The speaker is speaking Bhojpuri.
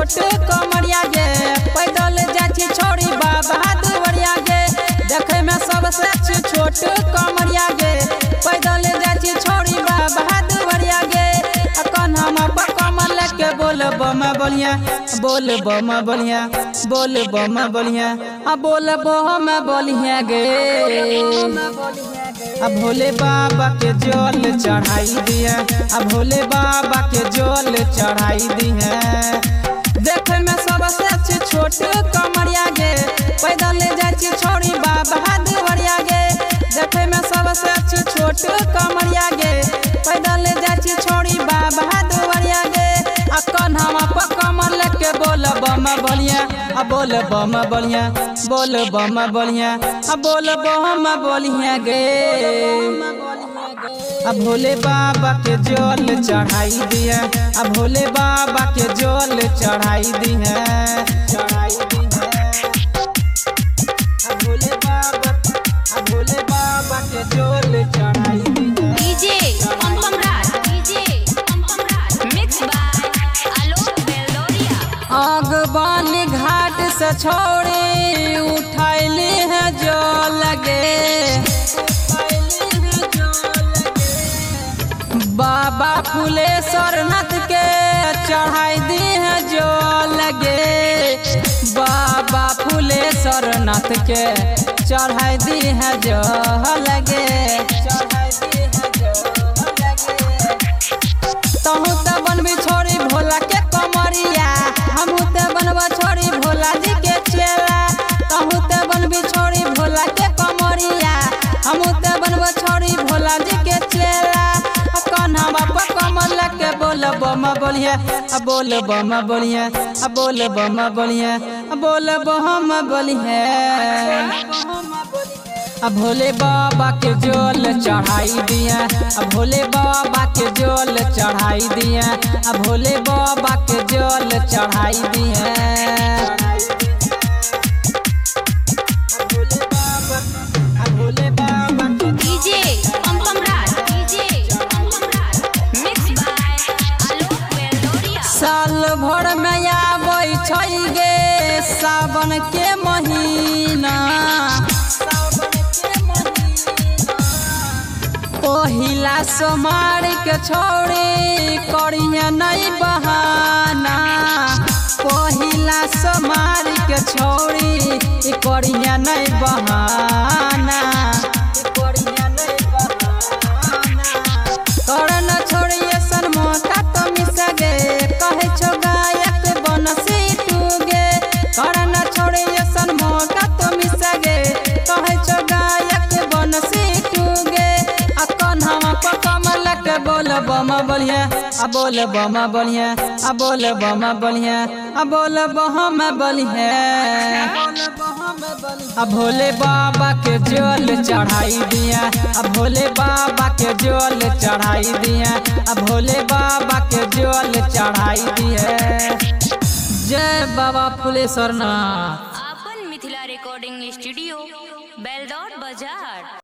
छोट कमरिया गे, पैदल जाची छोड़ी बाबा दुवरिया गे। देखे में सबसे छोट कमरिया गे, पैदल जाची छोड़ी बाबा दुवरिया गे। कन्हा पर कमर लेके बोल बम बोलिया, बोल बम बोलिया, बोल बम बोलिया, बोल बम बोलिया गे। भोले बाबा के जल चढ़ाई दिए, भोले बाबा के जल चढ़ाई दिए। देखे में सबसे छोट कमरिया गे, पैदल जाची छोड़ी बाबा दुवरिया गे। देखे में सबसे छोट कमरिया गे, पैदल जाची छोड़ी बाबा दुवरिया गे। कन्हा पर कमर लेके बोल बम बोलिया, बोल बम बोलिया, बोल बम बोलिया, बोल बम बोलिया गे। भोले बाबा के जल चढ़ाई दिए, भोले बाबा के जल चढ़ाई दिए, चढ़ाई दिए। भोले बाबा, भोले बाबा के जल चढ़ाई दिए। DJ mix by Alok Beloria. आगबान घाट से छोड़ी उठैली है जो लगे, बाबा फुलेश्वर नाथ के चढ़ाई दी है जो लगे। बाबा फुलेश्वर नाथ के चढ़ाई दी है जो लगे, चढ़ाई दी है जो लगे। तहु त बनबी छोड़ी भोला के कमरिया, हमहू ते बनबा छोड़ी भोला जी के चेला। तहु ते बनबी छोड़ी भोला के कमरिया, हमहू ते बनबा छोड़ी भोला जी के चेला। कन्हा पर कमर लेके बोल बम बोलिए, बोल बम बोलिए, बोल बम बोलिए, बोल बम बोलिए। भोले बाबा के जल चढ़ाई दिए, भोले बाबा के जल चढ़ाई दिए, भोले बाबा के जल चढ़ाई दिए। भोले बाबा के DJ mix by Alok Beloria. साल भर में आबै छै गे सावन के महीना, पहिला सोमवार के छोड़ी करिए नहीं बहाना। पहिला सोमवार के छोड़ी करिए नहीं बहाना, करिए नहीं बहाना। करन छोड़िए सनमा का तो मिस गे, कहे छो गायक बनसी टूगे। करन छोड़िए सनमा का तो मिस गे, कहे छो गायक बनसी टूगे। कन्हा पर कमर लेके बोल बम बोलिए, बोल बम बोलिए, बोल बम बोलिए, बोल बम बोलिए। भोले बाबा के जल चढ़ाई दिए, भोले बाबा के जल चढ़ाई दिए, भोले बाबा के जल चढ़ाई दिए। जय बाबा फुलेश्वर नाथ। अपन मिथिला रिकॉर्डिंग स्टूडियो बेलदौर बाजार।